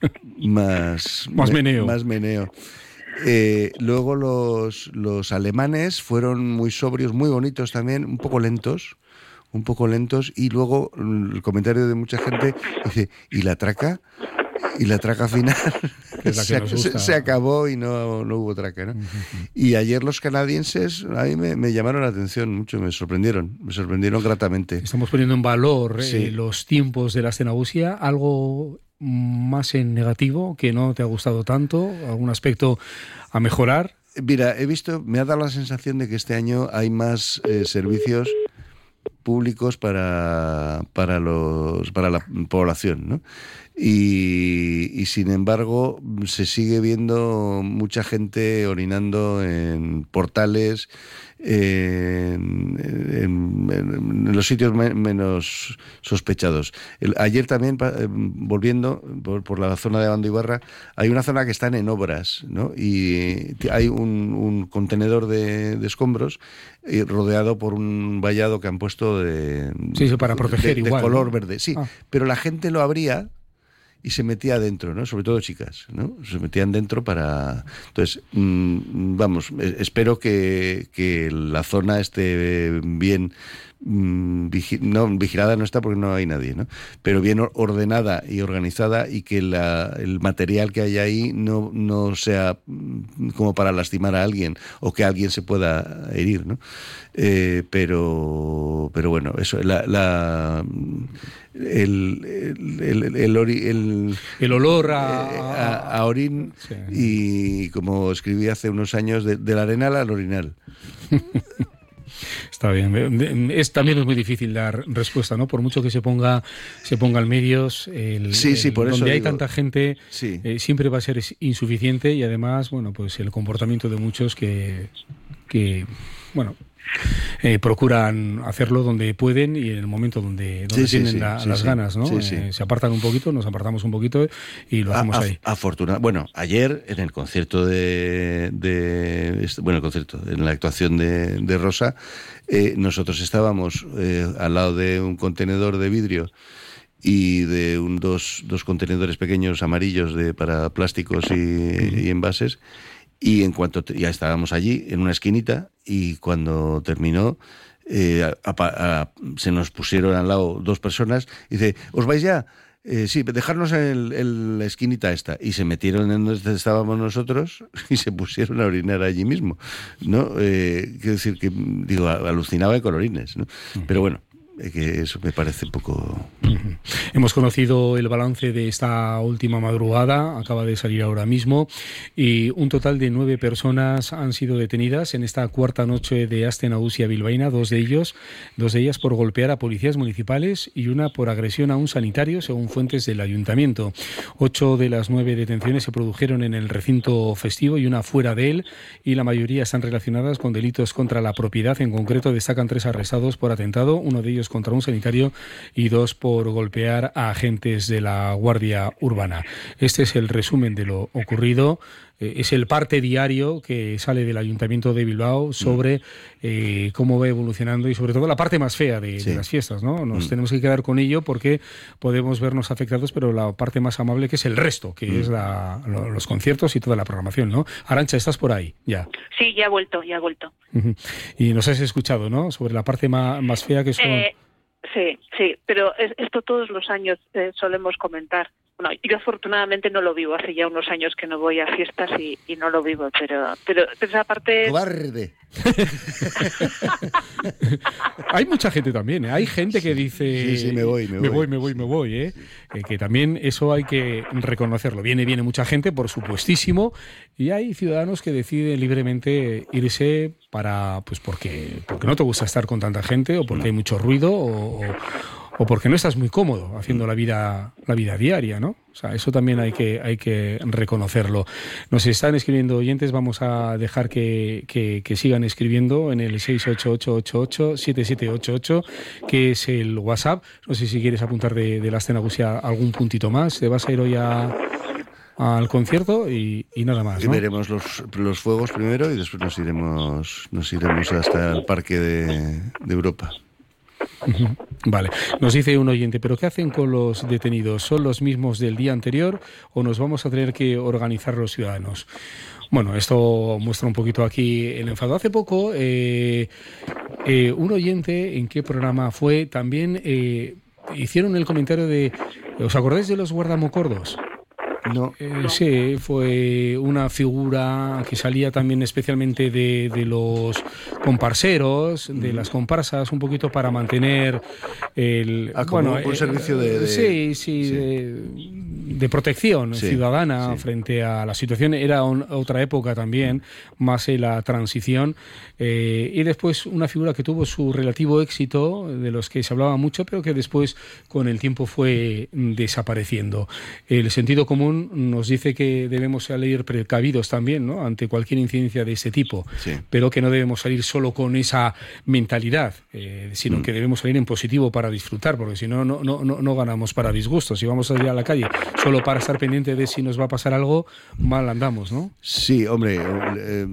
más, más meneo. Más meneo. Eh, luego los, los alemanes fueron muy sobrios, muy bonitos también, un poco lentos, un poco lentos, y luego el comentario de mucha gente dice, ¿y la traca? Y la traca final se, se, se acabó y no, no hubo traca, ¿no? Uh-huh. Y ayer los canadienses a mí me, me llamaron la atención mucho, me sorprendieron, me sorprendieron gratamente. Estamos poniendo en valor eh, sí. los tiempos de la escena busia, algo más en negativo que no te ha gustado tanto, algún aspecto a mejorar. Mira, he visto, me ha dado la sensación de que este año hay más eh, servicios públicos para para los para la población, ¿no? Y, y sin embargo se sigue viendo mucha gente orinando en portales, en, en, en los sitios me, menos sospechados. El, ayer también, eh, volviendo por, por la zona de Abando y Barra, hay una zona que están en obras, ¿no? Y hay un, un contenedor de, de escombros eh, rodeado por un vallado que han puesto de, sí, sí, para proteger de, de igual, color ¿no? verde. Sí, ah. pero la gente lo abría y se metía adentro, ¿no? Sobre todo chicas, ¿no? Se metían dentro para... Entonces, mmm, vamos, espero que, que la zona esté bien Vigi- no, vigilada no está porque no hay nadie, ¿no? Pero bien ordenada y organizada, y que la, el material que hay ahí no, no sea como para lastimar a alguien o que alguien se pueda herir, ¿no? Eh, pero, pero bueno, eso, la, la el el, el, el, ori, el, el olor a, a, a orín, sí. Y como escribí hace unos años, de, del arenal al orinal. Está bien. Es, también es muy difícil dar respuesta, ¿no? Por mucho que se ponga se ponga en medios, el, sí, sí, el, por eso donde hay digo, tanta gente, sí. eh, siempre va a ser insuficiente, y además, bueno, pues el comportamiento de muchos que, que bueno, eh, procuran hacerlo donde pueden y en el momento donde, donde sí, tienen sí, la, sí, las sí. ganas, ¿no? Sí, sí. Eh, se apartan un poquito, nos apartamos un poquito y lo hacemos a, a, ahí. Afortunadamente, bueno, ayer en el concierto de, de bueno, el concierto, en la actuación de, de Rosa, eh, nosotros estábamos eh, al lado de un contenedor de vidrio y de un, dos, dos contenedores pequeños amarillos de para plásticos y, uh-huh. y envases. Y en cuanto te, ya estábamos allí, en una esquinita, y cuando terminó, eh, a, a, a, se nos pusieron al lado dos personas, y dice, ¿os vais ya? Eh, sí, dejarnos en, en la esquinita esta. Y se metieron en donde estábamos nosotros y se pusieron a orinar allí mismo, ¿no? Eh, quiero decir que, digo, alucinaba de colorines, ¿no? Uh-huh. Pero bueno, que eso me parece un poco... Uh-huh. Hemos conocido el balance de esta última madrugada, acaba de salir ahora mismo, y un total de nueve personas han sido detenidas en esta cuarta noche de aste nagusia bilbaína, dos de ellos, dos de ellas por golpear a policías municipales y una por agresión a un sanitario, según fuentes del ayuntamiento. Ocho de las nueve detenciones se produjeron en el recinto festivo y una fuera de él, y la mayoría están relacionadas con delitos contra la propiedad. En concreto destacan tres arrestados por atentado, uno de ellos contra un sanitario y dos por golpear a agentes de la Guardia Urbana. Este es el resumen de lo ocurrido. Eh, es el parte diario que sale del Ayuntamiento de Bilbao sobre eh, cómo va evolucionando y sobre todo la parte más fea de, sí. de las fiestas, ¿no? Nos mm. tenemos que quedar con ello porque podemos vernos afectados, pero la parte más amable que es el resto, que mm. es la, lo, los conciertos y toda la programación, ¿no? Arantxa, ¿estás por ahí? Ya. Sí, ya he vuelto, ya he vuelto. Uh-huh. Y nos has escuchado, ¿no? Sobre la parte más, más fea que son... Eh... Sí, sí, pero es, esto todos los años eh, solemos comentar. Bueno, yo afortunadamente no lo vivo, hace ya unos años que no voy a fiestas y, y no lo vivo, pero, pero, pero esa parte... ¡Cobarde! Hay mucha gente también, ¿eh? Hay gente que dice... Sí, sí, me voy, me, me voy. voy, me voy, me voy, ¿eh? Eh, que también eso hay que reconocerlo. Viene, viene mucha gente, por supuestísimo, y hay ciudadanos que deciden libremente irse para, pues porque, porque no te gusta estar con tanta gente, o porque hay mucho ruido, o... o o porque no estás muy cómodo haciendo la vida la vida diaria, ¿no? O sea, eso también hay que hay que reconocerlo. Nos están escribiendo oyentes, vamos a dejar que, que, que sigan escribiendo en el seis ocho ocho ocho ocho siete siete ocho ocho, que es el WhatsApp. No sé si quieres apuntar de, de la Aste Nagusia algún puntito más. ¿Te vas a ir hoy a... al concierto y, y nada más, ¿no? Y veremos los, los fuegos primero y después nos iremos nos iremos hasta el Parque de, de Europa. Vale, nos dice un oyente, ¿pero qué hacen con los detenidos? ¿Son los mismos del día anterior o nos vamos a tener que organizar los ciudadanos? Bueno, esto muestra un poquito aquí el enfado. Hace poco, eh, eh, un oyente, ¿en qué programa fue? También eh, hicieron el comentario de, ¿os acordáis de los guardamocordos? No. Eh, sí, fue una figura que salía también especialmente de, de los comparseros, de las comparsas, un poquito para mantener el... Ah, como bueno, un eh, servicio de... de sí, sí, sí. De, de protección sí, ciudadana sí. frente a la situación. Era un, otra época también, más en la transición. Eh, y después una figura que tuvo su relativo éxito, de los que se hablaba mucho, pero que después con el tiempo fue desapareciendo. El sentido común nos dice que debemos salir precavidos también, ¿no?, ante cualquier incidencia de este tipo, sí. pero que no debemos salir solo con esa mentalidad, eh, sino mm. que debemos salir en positivo para disfrutar, porque si no, no, no, no ganamos para disgustos. Si vamos a salir a la calle solo para estar pendiente de si nos va a pasar algo, mal andamos, ¿no? Sí, hombre, eh,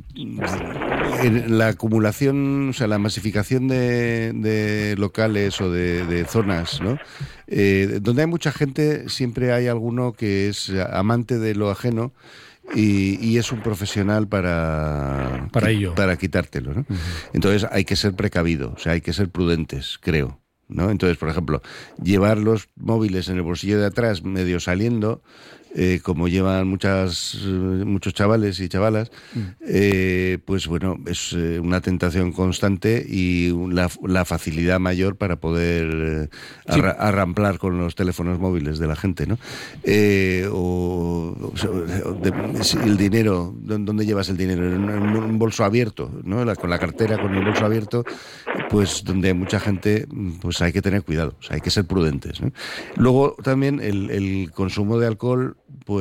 en la acumulación, o sea, la masificación de, de locales o de, de zonas, ¿no?, Eh, donde hay mucha gente, siempre hay alguno que es amante de lo ajeno y, y es un profesional para, para ello, para quitártelo, ¿no? Uh-huh. Entonces hay que ser precavido, o sea, hay que ser prudentes, creo, ¿no? Entonces, por ejemplo, llevar los móviles en el bolsillo de atrás medio saliendo, eh, como llevan muchas muchos chavales y chavalas, mm. eh, pues bueno, es eh, una tentación constante y la, la facilidad mayor para poder sí. arra- arramplar con los teléfonos móviles de la gente, ¿no? Eh, o, o de, el dinero, ¿dónde llevas el dinero? En un bolso abierto, ¿no? La, con la cartera, con el bolso abierto, pues donde hay mucha gente, pues hay que tener cuidado, o sea, hay que ser prudentes, ¿no? Luego también el, el consumo de alcohol,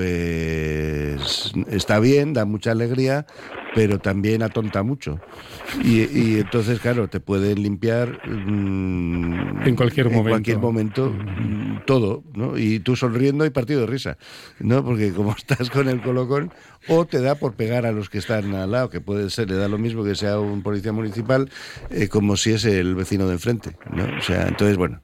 pues está bien, da mucha alegría, pero también atonta mucho. Y, y entonces, claro, te pueden limpiar mmm, en cualquier momento, en cualquier momento mmm, todo, ¿no? Y tú sonriendo y partido de risa, ¿no? Porque como estás con el colocón, o te da por pegar a los que están al lado, que puede ser, le da lo mismo que sea un policía municipal, eh, como si es el vecino de enfrente, ¿no? O sea, entonces, bueno.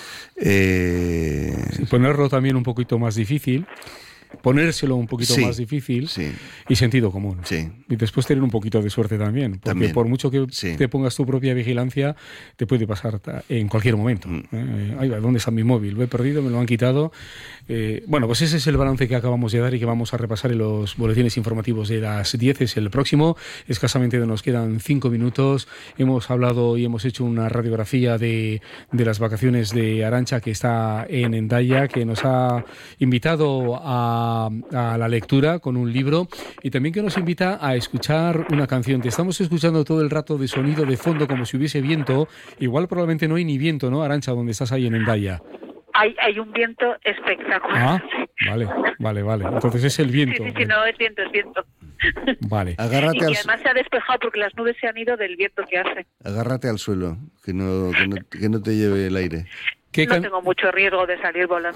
Eh... Sí, ponerlo también un poquito más difícil. Ponérselo un poquito sí, más difícil sí. y sentido común. Sí. Y después tener un poquito de suerte también, porque también. por mucho que sí. te pongas tu propia vigilancia, te puede pasar en cualquier momento. Mm. Eh, ay, ¿dónde está mi móvil? Lo he perdido, me lo han quitado. Eh, bueno, pues ese es el balance que acabamos de dar y que vamos a repasar en los boletines informativos de las diez. Es el próximo. Escasamente nos quedan cinco minutos. Hemos hablado y hemos hecho una radiografía de, de las vacaciones de Arantxa, que está en Hendaya, que nos ha invitado a, a la lectura con un libro y también que nos invita a escuchar una canción. Te estamos escuchando todo el rato de sonido de fondo como si hubiese viento. Igual probablemente no hay ni viento, ¿no, Arantxa, donde estás ahí en Hendaya? Hay, hay un viento espectacular. Ah, vale, vale, vale. Entonces es el viento. Sí, sí, sí, no, es viento, es viento. Vale. Agárrate y al... además se ha despejado porque las nubes se han ido del viento que hace. Agárrate al suelo, que no, que no, que no te lleve el aire. No can... tengo mucho riesgo de salir volando.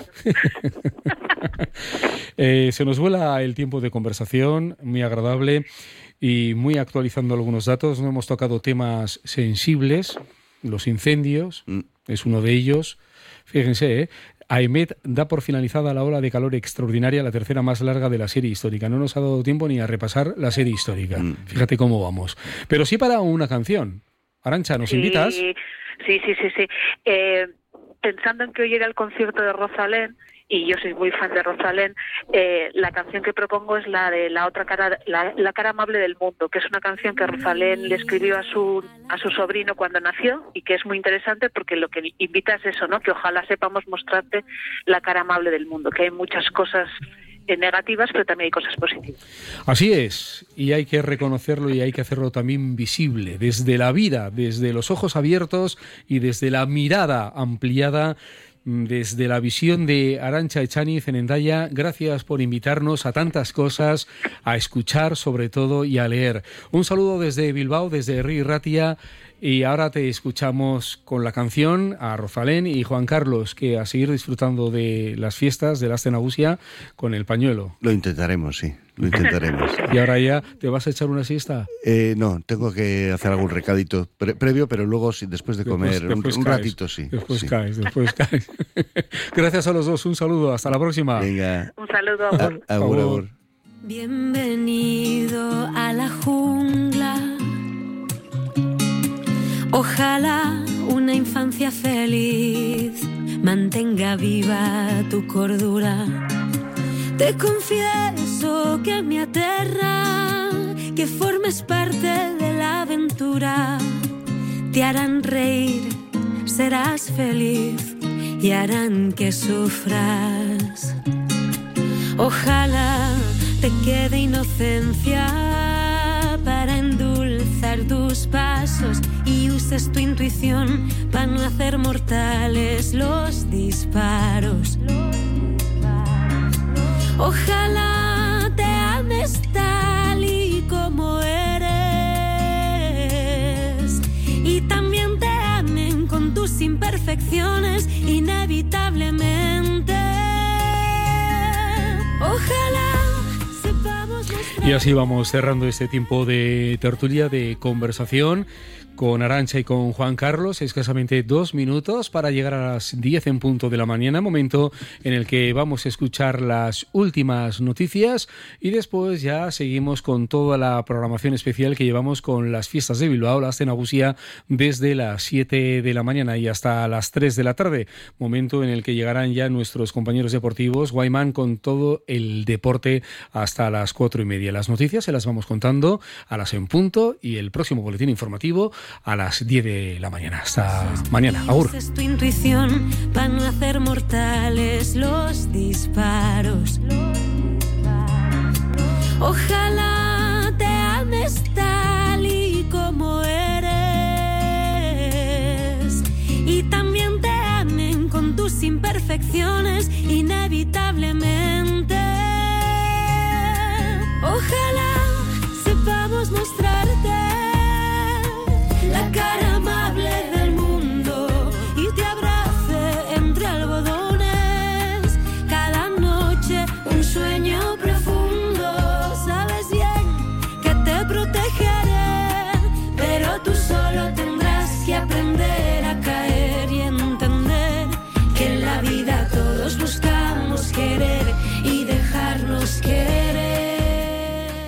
eh, se nos vuela el tiempo de conversación, muy agradable y muy actualizando algunos datos. No hemos tocado temas sensibles, los incendios, mm. es uno de ellos. Fíjense, ¿eh? AEMET da por finalizada la ola de calor extraordinaria, la tercera más larga de la serie histórica. No nos ha dado tiempo ni a repasar la serie histórica. Mm. Fíjate cómo vamos. Pero sí para una canción. Arantxa, ¿nos sí, invitas? Sí, sí, sí, sí. Eh, pensando en que hoy era el concierto de Rosalén, y yo soy muy fan de Rosalén, eh, la canción que propongo es la de la otra cara, la, la cara amable del mundo, que es una canción que Rosalén le escribió a su a su sobrino cuando nació y que es muy interesante porque lo que invita es eso, ¿no? Que ojalá sepamos mostrarte la cara amable del mundo, que hay muchas cosas negativas, pero también hay cosas positivas. Así es, y hay que reconocerlo y hay que hacerlo también visible, desde la vida, desde los ojos abiertos y desde la mirada ampliada, desde la visión de Arantxa Echaniz en Hendaya. Gracias por invitarnos a tantas cosas, a escuchar sobre todo y a leer. Un saludo desde Bilbao, desde Herri Ratia. Y ahora te escuchamos con la canción a Rosalén y Juan Carlos, que a seguir disfrutando de las fiestas de la Aste Nagusia con el pañuelo. Lo intentaremos, sí, lo intentaremos. ¿Y ahora ya te vas a echar una siesta? Eh, no, tengo que hacer algún recadito pre- previo, pero luego sí, después de comer, después, después un, un ratito sí. Después sí. caes, después caes. Gracias a los dos, un saludo, hasta la próxima. Venga. Un saludo. Agur, agur, agur. Bienvenido a la jungla. Ojalá una infancia feliz mantenga viva tu cordura. Te confieso que me aterra que formes parte de la aventura. Te harán reír, serás feliz y harán que sufras. Ojalá te quede inocencia para endulzar tus pasos y uses tu intuición para no hacer mortales los disparos. Ojalá te ames tal y como eres y también te amen con tus imperfecciones inevitablemente. Ojalá. Y así vamos cerrando este tiempo de tertulia, de conversación, con Arantxa y con Juan Carlos, escasamente dos minutos para llegar a las diez en punto de la mañana, momento en el que vamos a escuchar las últimas noticias y después ya seguimos con toda la programación especial que llevamos con las fiestas de Bilbao, la Aste Nagusia, desde las siete de la mañana y hasta las tres de la tarde, momento en el que llegarán ya nuestros compañeros deportivos, Guayman, con todo el deporte hasta las cuatro y media. Las noticias se las vamos contando a las en punto y el próximo boletín informativo a las diez de la mañana. Hasta mañana. Agur. Es tu intuición para no hacer mortales los disparos. Ojalá te ames tal y como eres y también te amen con tus imperfecciones inevitablemente. Ojalá sepamos mostrarte la cara amable del mundo y te abrace entre algodones cada noche un sueño profundo. Sabes bien que te protegeré, pero tú solo tendrás que aprender a caer y entender que en la vida todos buscamos querer y dejarnos querer.